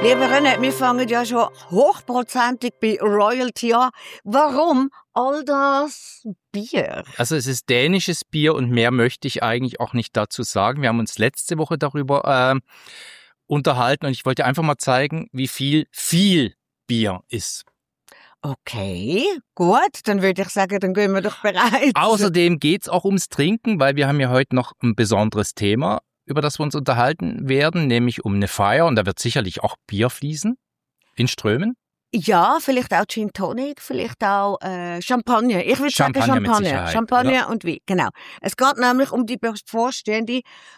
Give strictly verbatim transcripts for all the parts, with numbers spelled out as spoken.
Lieber René, wir fangen ja schon hochprozentig bei Royalty an. Warum all das Bier? Also es ist dänisches Bier und mehr möchte ich eigentlich auch nicht dazu sagen. Wir haben uns letzte Woche darüber äh, unterhalten und ich wollte einfach mal zeigen, wie viel viel Bier ist. Okay, gut, dann würde ich sagen, dann gehen wir doch bereits. Außerdem geht's auch ums Trinken, weil wir haben ja heute noch ein besonderes Thema, über das wir uns unterhalten werden, nämlich um eine Feier. Und da wird sicherlich auch Bier fließen in Strömen. Ja, vielleicht auch Gin Tonic, vielleicht auch äh, Champagner. Ich würde sagen Champagner. Champagner und Wein, genau. Es geht nämlich um die bevorstehende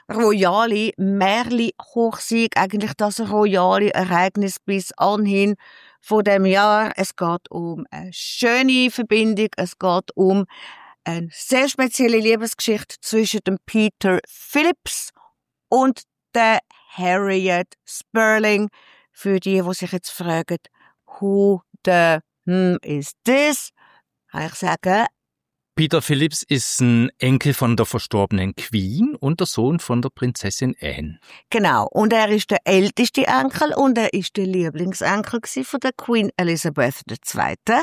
royale Märli-Hochsieg, eigentlich das royale Ereignis bis anhin von dem Jahr. Es geht um eine schöne Verbindung, es geht um eine sehr spezielle Liebesgeschichte zwischen dem Peter Phillips und der Harriet Sperling. Für die, die sich jetzt fragen, who the hmm is this? Kann ich sagen, Peter Phillips ist ein Enkel von der verstorbenen Queen und der Sohn von der Prinzessin Anne. Genau. Und er ist der älteste Enkel und er ist der Lieblingsenkel von der Queen Elizabeth der Zweite.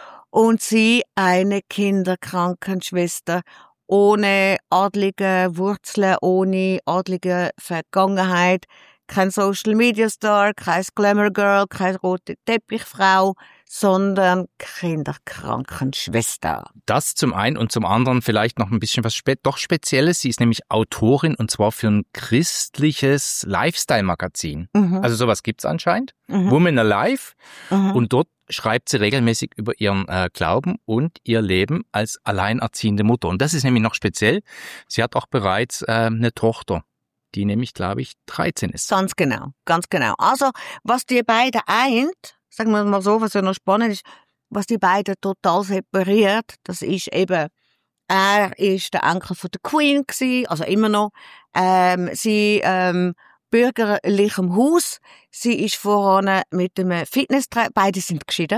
Und sie eine Kinderkrankenschwester ohne adlige Wurzeln, ohne adlige Vergangenheit. Kein Social Media Star, kein Glamour Girl, keine rote Teppichfrau, sondern Kinderkrankenschwester. Das zum einen und zum anderen vielleicht noch ein bisschen was spe- doch Spezielles. Sie ist nämlich Autorin und zwar für ein christliches Lifestyle-Magazin. Mhm. Also sowas gibt's anscheinend. Mhm. Woman Alive. Mhm. Und dort schreibt sie regelmäßig über ihren äh, Glauben und ihr Leben als alleinerziehende Mutter. Und das ist nämlich noch speziell. Sie hat auch bereits äh, eine Tochter, die nämlich, glaube ich, dreizehn ist. Ganz genau, ganz genau. Also, was die beiden eint, sagen wir mal so, was ja noch spannend ist, was die beiden total separiert, das ist eben, er ist der Enkel von der Queen gewesen, also immer noch, ähm, sie, ähm, bürgerlichem Haus, sie ist vorhin mit einem Fitnesstrainer, beide sind geschieden.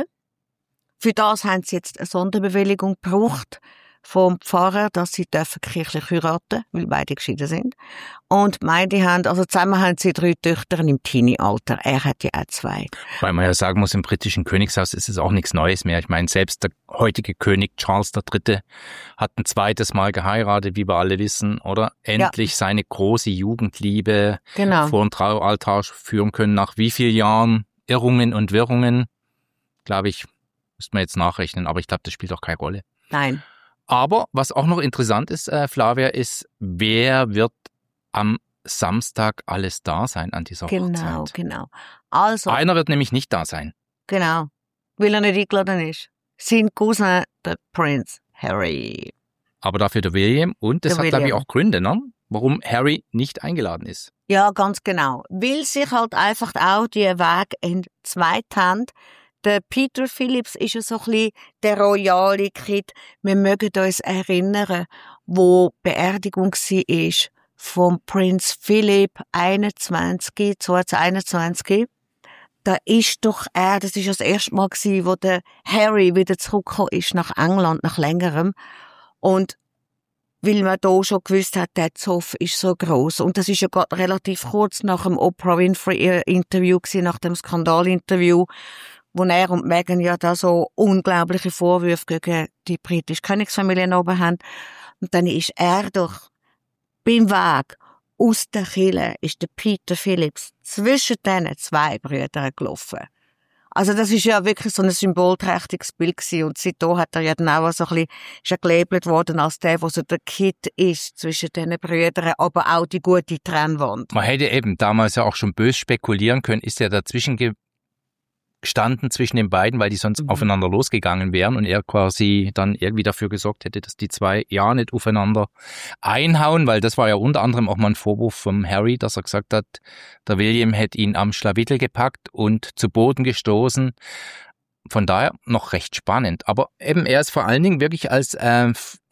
Für das haben sie jetzt eine Sonderbewilligung gebraucht vom Pfarrer, dass sie dürfen kirchlich heiraten, weil beide geschieden sind. Und beide haben, also zusammen haben sie drei Töchter im Teenie-Alter. Er hat ja auch zwei. Weil man ja sagen muss, im britischen Königshaus ist es auch nichts Neues mehr. Ich meine, selbst der heutige König Charles der Dritte hat ein zweites Mal geheiratet, wie wir alle wissen, oder? Endlich ja. Seine große Jugendliebe genau. vor den Traualtar führen können. Nach wie vielen Jahren Irrungen und Wirrungen? Glaube ich, müsste man jetzt nachrechnen, aber ich glaube, das spielt auch keine Rolle. Nein. Aber was auch noch interessant ist, äh, Flavia, ist, wer wird am Samstag alles da sein an dieser genau, Hochzeit? Genau, genau. Also, einer wird nämlich nicht da sein. Genau, weil er nicht eingeladen ist. Sein Cousin, der Prince Harry. Aber dafür der William. Und das der hat, glaube ich, auch Gründe, ne? Warum Harry nicht eingeladen ist. Ja, ganz genau. Weil sich halt einfach auch die Wege entzweit haben. Der Peter Phillips ist ja so ein bisschen der royale Kid. Wir mögen uns erinnern, wo die Beerdigung war vom Prinz Philipp, einundzwanzig, zweitausendeinundzwanzig. Da ist doch er, das ist ja das erste Mal gewesen, wo der Harry wieder zurückgekommen ist nach England, nach längerem. Und weil man da schon gewusst hat, der Zoff ist so gross. Und das ist ja gerade relativ kurz nach dem Oprah Winfrey-Interview gewesen, nach dem Skandalinterview, wo er und Meghan ja da so unglaubliche Vorwürfe gegen die britische Königsfamilie oben haben. Und dann ist er doch beim Weg aus der Kirche, ist der Peter Phillips zwischen diesen zwei Brüdern gelaufen. Also das ist ja wirklich so ein symbolträchtiges Bild gewesen. Und seitdem hat er ja dann auch so ein bisschen, ist er gelabelt worden als der, der so der Kid ist zwischen diesen Brüdern, aber auch die gute Trennwand. Man hätte eben damals ja auch schon böse spekulieren können, ist er dazwischen ge- gestanden zwischen den beiden, weil die sonst mhm. aufeinander losgegangen wären und er quasi dann irgendwie dafür gesorgt hätte, dass die zwei ja nicht aufeinander einhauen, weil das war ja unter anderem auch mal ein Vorwurf vom Harry, dass er gesagt hat, der William hätte ihn am Schlawittel gepackt und zu Boden gestoßen. Von daher noch recht spannend. Aber eben er ist vor allen Dingen wirklich als äh,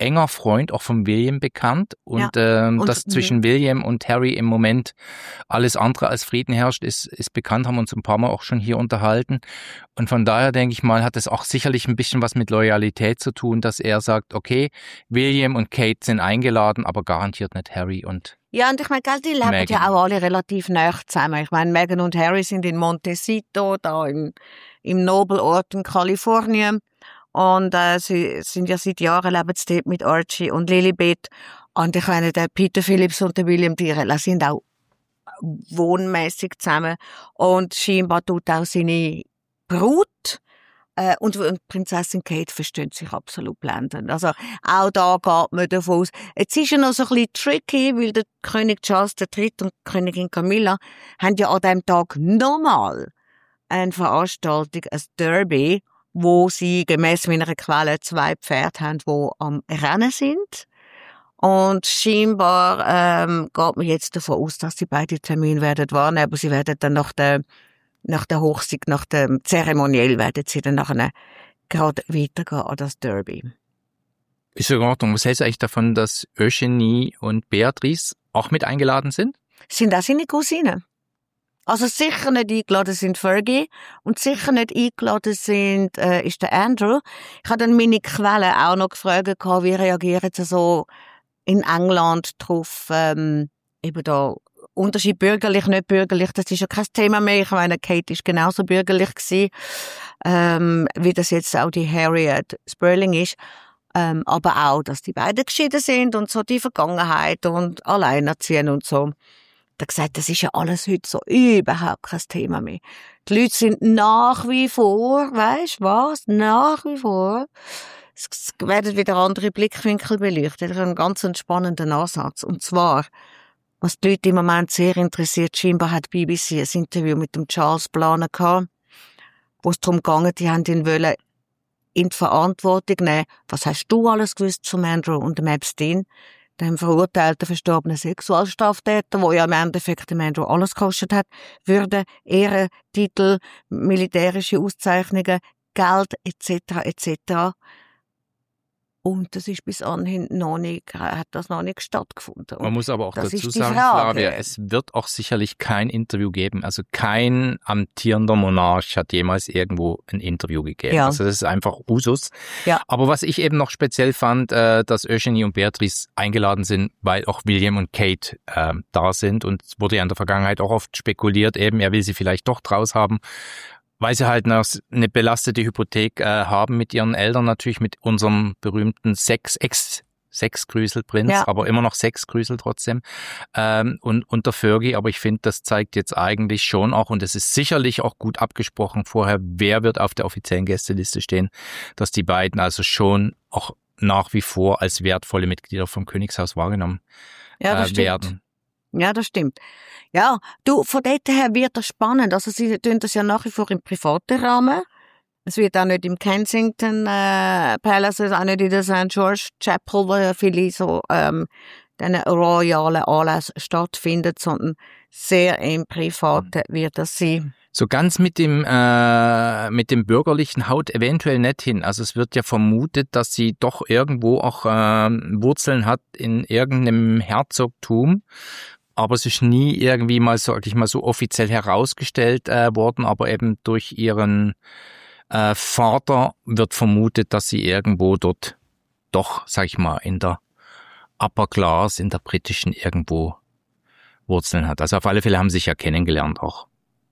enger Freund auch von William bekannt und, ja. ähm, und dass m- zwischen William und Harry im Moment alles andere als Frieden herrscht, ist, ist bekannt, haben wir uns ein paar Mal auch schon hier unterhalten. Und von daher denke ich mal, hat es auch sicherlich ein bisschen was mit Loyalität zu tun, dass er sagt, okay, William und Kate sind eingeladen, aber garantiert nicht Harry und Ja, und ich meine, die leben Meghan. ja auch alle relativ nah zusammen. Ich meine, Meghan und Harry sind in Montecito, da im, im Nobelort in Kalifornien. Und äh, sie sind ja seit Jahren leben sie dort mit Archie und Lilibet. Und ich meine, der Peter Phillips und der William Tyrrell sind auch wohnmäßig zusammen. Und scheinbar tut auch seine Brut äh, und, und Prinzessin Kate verstehen sich absolut blendend. Also auch da geht man davon aus. Jetzt ist ja noch so ein bisschen tricky, weil der König Charles der Dritte und die Königin Camilla haben ja an diesem Tag nochmal eine Veranstaltung, ein Derby, wo sie gemäss meiner Quelle zwei Pferde haben, die am Rennen sind. Und scheinbar ähm, geht man jetzt davon aus, dass sie beide Termine werden wahrnehmen, aber sie werden dann nach der, nach der Hochzeit, nach dem Zeremoniell, werden sie dann nachher gerade weitergehen an das Derby. Ist in Ordnung. Was hältst du eigentlich davon, dass Eugenie und Beatrice auch mit eingeladen sind? Sind auch seine Cousinen. Also sicher nicht eingeladen sind Fergie und sicher nicht eingeladen sind äh, ist der Andrew. Ich habe dann meine Quellen auch noch gefragt, wie reagieren sie so in England drauf, ähm, eben da Unterschied bürgerlich, nicht bürgerlich, das ist ja kein Thema mehr. Ich meine, Kate ist genauso bürgerlich gewesen, ähm, wie das jetzt auch die Harriet Sperling ist. Ähm, aber auch, dass die beiden geschieden sind und so die Vergangenheit und alleinerziehen und so. Da gesagt, das ist ja alles heute so überhaupt kein Thema mehr. Die Leute sind nach wie vor, weisst was, nach wie vor, es werden wieder andere Blickwinkel beleuchtet. Das ist ein ganz spannender Ansatz. Und zwar, was die Leute im Moment sehr interessiert, scheinbar hat die B B C ein Interview mit dem Charles Planer gehabt, wo es darum ging, die haben ihn wollen in die Verantwortung nehmen. Was hast du alles gewusst zum Andrew und dem Epstein? Dem verurteilten verstorbenen Sexualstraftäter, wo ja im Endeffekt dem Andrew alles gekostet hat, Würde, Ehrentitel, militärische Auszeichnungen, Geld et cetera et cetera. Und das ist bis anhin noch nicht, hat das noch nicht stattgefunden. Und man muss aber auch dazu sagen, Flavia, es wird auch sicherlich kein Interview geben. Also kein amtierender Monarch hat jemals irgendwo ein Interview gegeben. Ja. Also das ist einfach Usus. Ja. Aber was ich eben noch speziell fand, äh, dass Eugenie und Beatrice eingeladen sind, weil auch William und Kate äh, da sind. Und es wurde ja in der Vergangenheit auch oft spekuliert, eben er will sie vielleicht doch draus haben, weil sie halt eine belastete Hypothek äh, haben mit ihren Eltern, natürlich mit unserem berühmten Sex, Ex-Sexgrüselprinz, ja. aber immer noch Sexgrüsel trotzdem, ähm, und, und der Fergie. Aber ich finde, das zeigt jetzt eigentlich schon auch, und es ist sicherlich auch gut abgesprochen vorher, wer wird auf der offiziellen Gästeliste stehen, dass die beiden also schon auch nach wie vor als wertvolle Mitglieder vom Königshaus wahrgenommen ja, das äh, werden. Stimmt. Ja, das stimmt. Ja, du, von dort her wird das spannend. Also sie tun das ja nach wie vor im privaten Rahmen. Es wird auch nicht im Kensington äh, Palace, auch nicht in der Saint George Chapel, wo ja viele so ähm, diese royalen Anlässe stattfinden, sondern sehr im Privaten wird das sein. So ganz mit dem äh, mit dem Bürgerlichen haut eventuell nicht hin. Also es wird ja vermutet, dass sie doch irgendwo auch äh, Wurzeln hat in irgendeinem Herzogtum. Aber es ist nie irgendwie mal, sag ich mal, so offiziell herausgestellt äh, worden. Aber eben durch ihren äh, Vater wird vermutet, dass sie irgendwo dort doch, sag ich mal, in der Upper Class, in der britischen irgendwo Wurzeln hat. Also auf alle Fälle haben sie sich ja kennengelernt auch.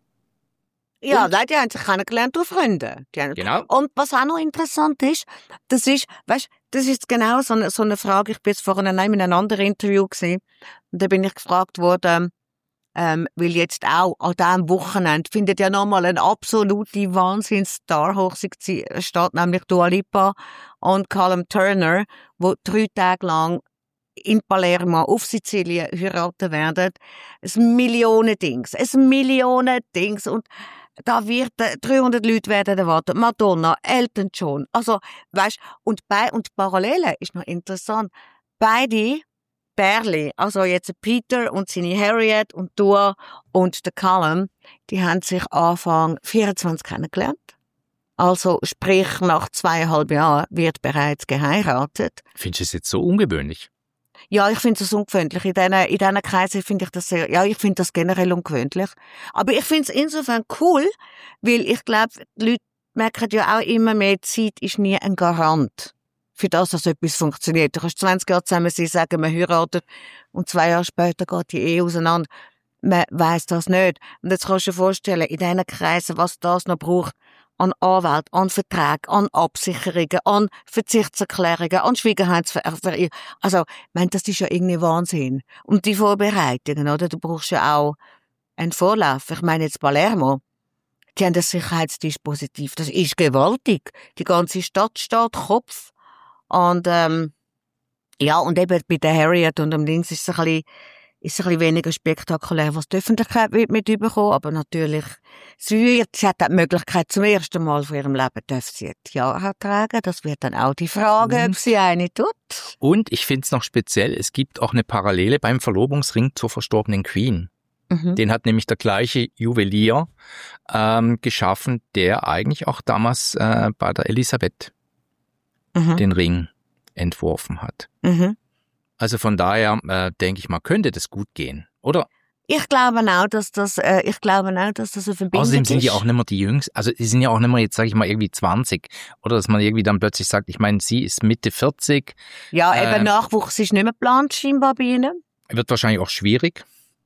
Ja, und? Die haben sich kennengelernt durch Freunde. Die haben... Genau. Und was auch noch interessant ist, das ist, weißt, das ist genau so eine, so eine Frage. Ich bin jetzt vorhin in einem anderen Interview gewesen. Und da bin ich gefragt worden, ähm, weil jetzt auch an diesem Wochenende findet ja nochmal eine absolute Wahnsinns-Star-Hochzeit statt, nämlich Dua Lipa und Callum Turner, wo drei Tage lang in Palermo auf Sizilien heiraten werden. Ein Millionen-Dings. Ein Millionen-Dings. Und da wird, dreihundert Leute werden erwartet. Madonna, Elton John. Also, weißt, und bei, und parallel ist noch interessant. Beide Pärchen, also jetzt Peter und seine Harriet und Dua und der Callum, die haben sich Anfang vierundzwanzig kennengelernt. Also sprich, nach zweieinhalb Jahren wird bereits geheiratet. Findest du es jetzt so ungewöhnlich? Ja, ich finde das ungewöhnlich. In diesen, in diesen Kreisen finde ich das sehr, ja, ich finde das generell ungewöhnlich. Aber ich finde es insofern cool, weil ich glaube, die Leute merken ja auch immer mehr, Zeit ist nie ein Garant für das, dass etwas funktioniert. Du kannst zwanzig Jahre zusammen sein, sagen, man heiratet und zwei Jahre später geht die Ehe auseinander. Man weiss das nicht. Und jetzt kannst du dir vorstellen, in diesen Kreisen, was das noch braucht, an Anwälten, an Verträgen, an Absicherungen, an Verzichtserklärungen, an Schwiegerheitsverfahren. Also, ich meine, das ist ja irgendwie Wahnsinn. Und die Vorbereitungen, oder? Du brauchst ja auch einen Vorlauf. Ich meine jetzt Palermo. Die haben das Sicherheitsdispositiv. Das ist gewaltig. Die ganze Stadt steht Kopf. Und, ähm, ja, und eben bei der Harriet und dem Dings ist es ein bisschen, ist es ein bisschen weniger spektakulär, was die Öffentlichkeit wird mit überkommen, aber natürlich, sie wird, sie hat die Möglichkeit, zum ersten Mal von ihrem Leben darf sie die Jahre tragen. Das wird dann auch die Frage, und, ob sie eine tut. Und ich finde es noch speziell, es gibt auch eine Parallele beim Verlobungsring zur verstorbenen Queen. Mhm. Den hat nämlich der gleiche Juwelier ähm, geschaffen, der eigentlich auch damals äh, bei der Elisabeth mhm. den Ring entworfen hat. Mhm. Also von daher äh, denke ich mal, könnte das gut gehen, oder? Ich glaube auch, dass das, äh, ich glaube auch, dass das eine Verbindung ist. Außerdem sind die auch nicht mehr die Jüngsten, also die sind ja auch nicht mehr jetzt, sage ich mal, irgendwie zwanzig, oder dass man irgendwie dann plötzlich sagt, ich meine, sie ist Mitte vierzig. Ja, eben äh, Nachwuchs ist nicht mehr geplant scheinbar bei ihnen. Wird wahrscheinlich auch schwierig.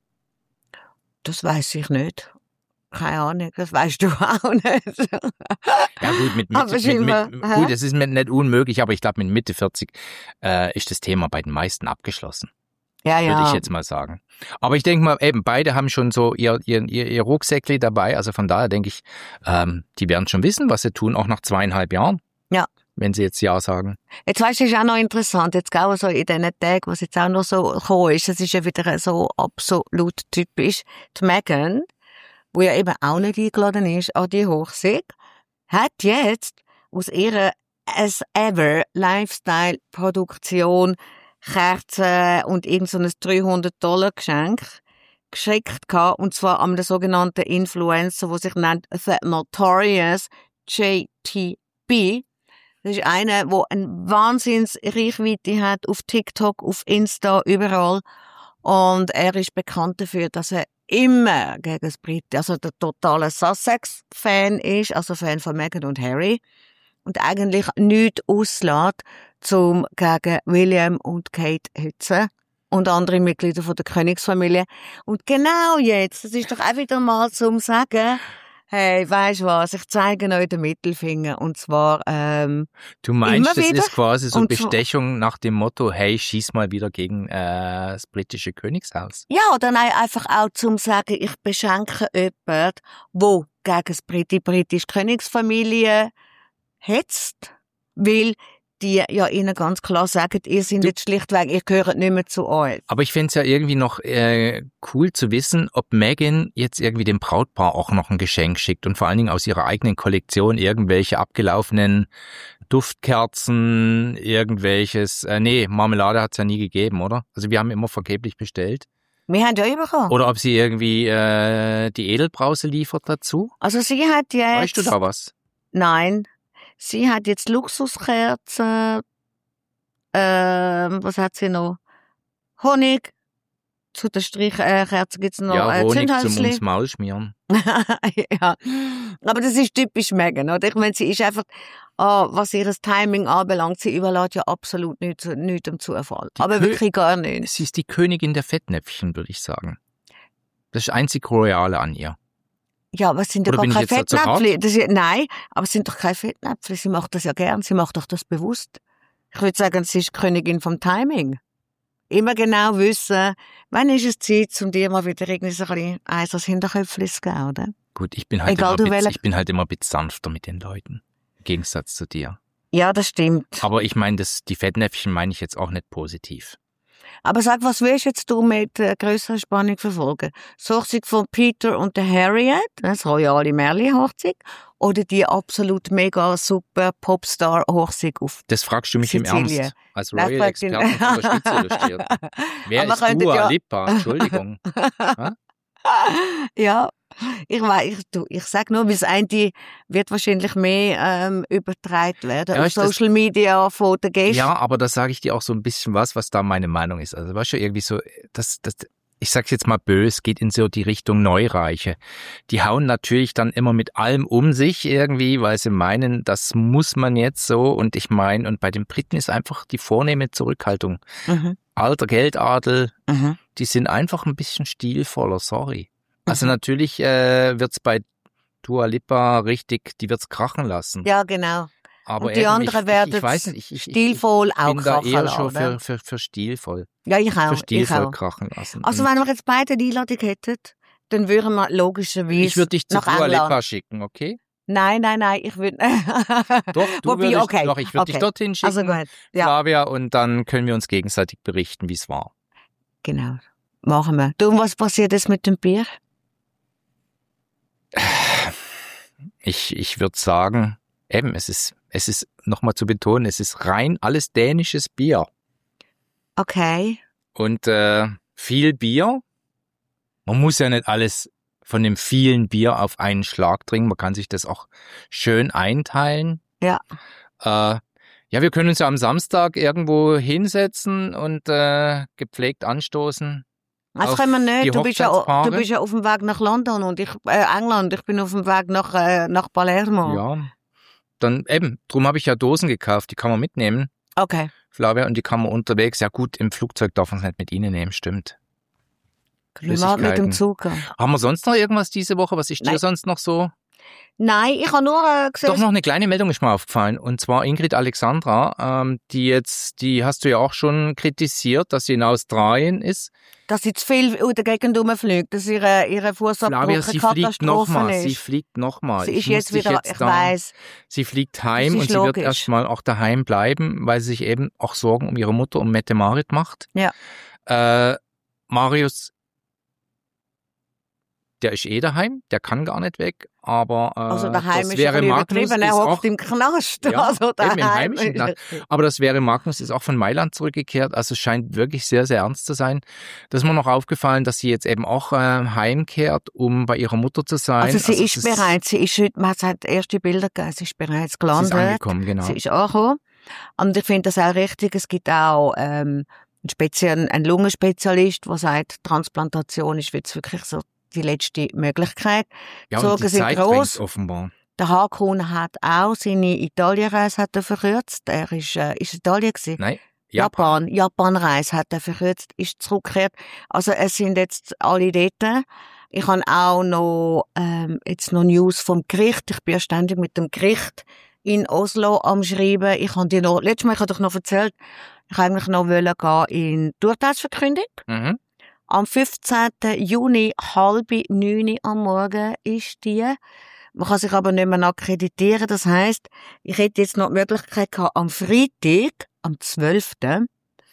Das weiß ich nicht. Keine Ahnung, das weißt du auch nicht. Ja gut, mit, mit, mit, mit, mit gut, es ist mir nicht unmöglich, aber ich glaube, mit Mitte vierzig äh, ist das Thema bei den meisten abgeschlossen. Ja, ja. Würde ich jetzt mal sagen. Aber ich denke mal, eben, beide haben schon so ihr, ihr, ihr, ihr Rucksäckli dabei, also von daher denke ich, ähm, die werden schon wissen, was sie tun, auch nach zweieinhalb Jahren. Ja. Wenn sie jetzt Ja sagen. Jetzt weißt du, ist auch noch interessant, jetzt auch so in diesen Tagen, was jetzt auch noch so gekommen ist, es ist ja wieder so absolut typisch, die Meghan, wo ja eben auch nicht eingeladen ist an die Hochzeit, hat jetzt aus ihrer as ever Lifestyle-Produktion Kerzen und irgend so ein dreihundert Dollar Geschenk geschickt gehabt, und zwar an den sogenannten Influencer, der sich nennt The Notorious J T B. Das ist einer, der eine Wahnsinns-Reichweite hat auf TikTok, auf Insta, überall. Und er ist bekannt dafür, dass er immer gegen das Brit, also der totale Sussex-Fan ist, also Fan von Meghan und Harry. Und eigentlich nichts auslässt, um gegen William und Kate hetzen. Und andere Mitglieder von der Königsfamilie. Und genau jetzt, das ist doch auch wieder mal zum Sagen, hey, weisst du was, ich zeige euch den Mittelfinger, und zwar, ähm, du meinst, das wieder. ist quasi so und Bestechung nach dem Motto, hey, schieß mal wieder gegen äh, das britische Königshaus? Ja, oder nein, einfach auch zum Sagen, ich beschenke jemanden, wo gegen das Brit- die britische Königsfamilie hetzt, weil die ja ihnen ganz klar sagen, ihr seid jetzt schlichtweg, ihr gehört nicht mehr zu euch. Aber ich finde es ja irgendwie noch äh, cool zu wissen, ob Meghan jetzt irgendwie dem Brautpaar auch noch ein Geschenk schickt und vor allen Dingen aus ihrer eigenen Kollektion irgendwelche abgelaufenen Duftkerzen, irgendwelches, äh, nee, Marmelade hat's ja nie gegeben, oder? Also wir haben immer vergeblich bestellt. Wir haben ja bekommen. Oder ob sie irgendwie äh, die Edelbrause liefert dazu? Also sie hat jetzt... Weißt du da was? Nein. Sie hat jetzt Luxuskerzen, ähm, was hat sie noch? Honig. Zu den Strichkerzen gibt's noch ja, äh, Honig zum Zündhölzli. ums Maul schmieren. Ja, aber das ist typisch Meghan, oder? Ich meine, sie ist einfach, oh, was ihr Timing anbelangt, sie überlässt ja absolut nichts, nichts am Zufall. Die aber Kö- wirklich gar nicht. Sie ist die Königin der Fettnäpfchen, würde ich sagen. Das ist das einzig Royale an ihr. Ja, aber es sind Oder doch keine Fettnäpfchen. Das ist, nein, aber es sind doch keine Fettnäpfchen. Sie macht das ja gern. Sie macht doch das bewusst. Ich würde sagen, sie ist Königin vom Timing. Immer genau wissen, wann ist es Zeit, um dir mal wieder irgendwie so ein bisschen eins als Hinterköpfchen zu geben, oder? Gut, ich bin halt Egal, immer, bisschen, ich bin halt immer ein bisschen sanfter mit den Leuten. Im Gegensatz zu dir. Ja, das stimmt. Aber ich meine, das, die Fettnäpfchen meine ich jetzt auch nicht positiv. Aber sag, was willst jetzt du mit äh, grösserer Spannung verfolgen? Das Hochzeit von Peter und der Harriet, das royale Merli-Hochzeit, oder die absolut mega super Popstar-Hochzeit auf Das fragst du mich Sizilien. im Ernst, als Royal-Experte von der Spitze illustriert. Wer Aber ist Dua ja... Lipa? Entschuldigung. Ja, Ich weiß, ich, du, ich sag nur, weil das eine wird wahrscheinlich mehr ähm, übertragen werden ja, auf Social Media von den Gästen. Ja, aber da sage ich dir auch so ein bisschen was, was da meine Meinung ist. Also weißt du, irgendwie so, das, das, ich sag's jetzt mal böse, geht in so die Richtung Neureiche. Die hauen natürlich dann immer mit allem um sich irgendwie, weil sie meinen, das muss man jetzt so. Und ich meine, und bei den Briten ist einfach die vornehme Zurückhaltung. Mhm. Alter Geldadel, mhm. die sind einfach ein bisschen stilvoller, sorry. Also mhm. natürlich äh, wird's bei Dua Lipa richtig, die wird's krachen lassen. Ja, genau. Aber und die anderen werden ich, ich weiß nicht, ich, ich, stilvoll ich, ich auch krachen lassen. Ich bin da eher schon für, für, für stilvoll. Ja, ich auch. Für stilvoll ich auch. krachen lassen. Also und wenn wir jetzt beide die Einladung hätten, dann würden wir logischerweise Ich würde dich zu Dua Lipa schicken, okay? Nein, nein, nein, ich würde... Doch, du Wobei, würdest, okay. doch, ich würde okay. dich dorthin schicken, also gut. Ja. Flavia, und dann können wir uns gegenseitig berichten, wie es war. Genau, machen wir. Du, was passiert jetzt mit dem Bier? Ich, ich würde sagen, eben, es ist, es ist, nochmal zu betonen, es ist rein alles dänisches Bier. Okay. Und äh, viel Bier. Man muss ja nicht alles von dem vielen Bier auf einen Schlag trinken. Man kann sich das auch schön einteilen. Ja. Äh, ja, wir können uns ja am Samstag irgendwo hinsetzen und äh, gepflegt anstoßen. Das können wir nicht. Du bist, ja, du bist ja auf dem Weg nach London und ich, äh, England. Ich bin auf dem Weg nach, äh, nach Palermo. Ja, dann eben. Drum habe ich ja Dosen gekauft. Die kann man mitnehmen. Okay. Flavia, und die kann man unterwegs. Ja gut, im Flugzeug darf man es nicht mit Ihnen nehmen, stimmt. Können wir mit dem Zug gehen. Haben wir sonst noch irgendwas diese Woche? Was ist dir Nein. sonst noch so? Nein, ich habe nur äh, gesehen... Doch noch eine kleine Meldung ist mir aufgefallen. Und zwar Ingrid Alexandra, ähm, die jetzt, die hast du ja auch schon kritisiert, dass sie in Australien ist. Dass sie zu viel in der Gegend rumfliegt, dass ihre, ihre Fußabdruck eine sie Katastrophe fliegt noch mal, ist. Sie fliegt nochmal. Sie ist jetzt wieder, jetzt ich weiss. Sie fliegt heim und sie logisch. wird erstmal auch daheim bleiben, weil sie sich eben auch Sorgen um ihre Mutter, um Mette Marit macht. Ja. Äh, Marius, der ist eh daheim, der kann gar nicht weg, aber äh, also daheim das ist wäre ein Magnus, er ist hockt auch im Knast. ja, also daheim. Eben im heimischen Knast. Aber das wäre Magnus, ist auch von Mailand zurückgekehrt, also es scheint wirklich sehr, sehr ernst zu sein. Das ist mir noch aufgefallen, dass sie jetzt eben auch äh, heimkehrt, um bei ihrer Mutter zu sein. Also sie also ist bereits, sie ist heute, man hat erste Bilder gegeben, sie ist bereits gelandet. Sie ist angekommen, genau. Sie ist angekommen. Und ich finde das auch richtig, es gibt auch ähm, einen, Spezial, einen Lungenspezialist, der sagt, Transplantation ist jetzt wirklich so die letzte Möglichkeit. Ja, so, und die Zeit drängt offenbar. Der Hakun hat auch seine Italienreise hat er verkürzt. Er ist, äh, ist Italien gewesen? Nein. Japan. Japan-Reise hat er verkürzt, ist zurückgekehrt. Also es sind jetzt alle dort. Ich habe auch noch, ähm, jetzt noch News vom Gericht. Ich bin ja ständig mit dem Gericht in Oslo am Schreiben. Ich habe dir noch, letztes Mal, ich habe doch noch erzählt, ich eigentlich noch wollen gehen in die Urteilsverkündung. Mhm. Am fünfzehnten Juni, halb neun am Morgen ist die. Man kann sich aber nicht mehr akkreditieren. Das heisst, ich hätte jetzt noch die Möglichkeit gehabt, am Freitag, am zwölften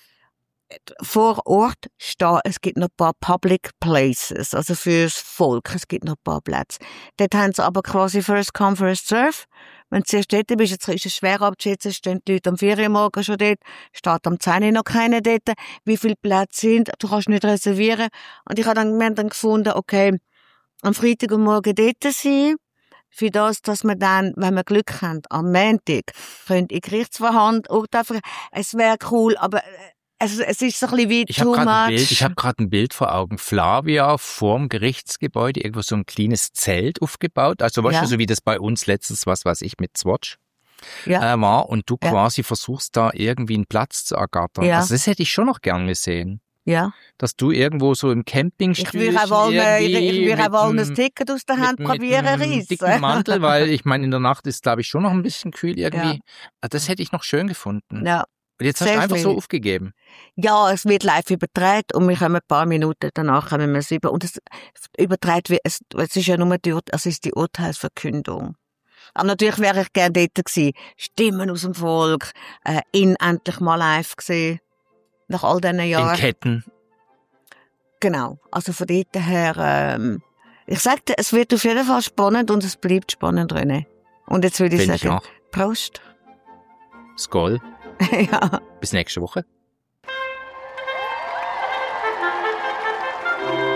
vor Ort stehen. Es gibt noch ein paar Public Places, also fürs Volk. Es gibt noch ein paar Plätze. Dort haben sie aber quasi First Come, First Serve. Wenn du zuerst dort bist, jetzt ist es schwer abzuschätzen, stehen die Leute am vier Uhr morgen schon dort, steht am zehn Uhr noch keiner dort, wie viele Plätze sind, du kannst nicht reservieren. Und ich habe dann, wir haben dann gefunden, okay, am Freitag und morgen dort sein, für das, dass wir dann, wenn wir Glück haben, am Montag, können in Gerichtsverhandlung urteilen. Es wäre cool, aber es, es ist so ein bisschen wie ich too hab much. Ein Bild, ich habe gerade ein Bild vor Augen. Flavia vorm Gerichtsgebäude, irgendwo so ein kleines Zelt aufgebaut. Also weißt ja. du, so wie das bei uns letztens, was weiß ich, mit Swatch ja. äh, war. Und du ja. quasi versuchst da irgendwie einen Platz zu ergattern. Ja. Also das hätte ich schon noch gern gesehen. Ja. Dass du irgendwo so im Campingstühlchen Ich würde auch wollen ein Ticket aus der Hand probieren reissen. Dicken Mantel, weil ich meine, in der Nacht ist, glaube ich, schon noch ein bisschen kühl irgendwie. Ja. Das hätte ich noch schön gefunden. Ja. Und jetzt hast du einfach so aufgegeben. Ja, es wird live übertragen und wir kommen ein paar Minuten danach kommen wir es über. Und es übertragen wird, es, es ist ja nur die, es ist die Urteilsverkündung. Aber natürlich wäre ich gerne dort gewesen. Stimmen aus dem Volk, äh, ihn endlich mal live gesehen. Nach all diesen Jahren. In Ketten. Genau. Also von dort her, ähm, ich sagte, es wird auf jeden Fall spannend und es bleibt spannend, René. Und jetzt würde ich Find sagen, ich Prost. Skål. Ja. Bis nächste Woche.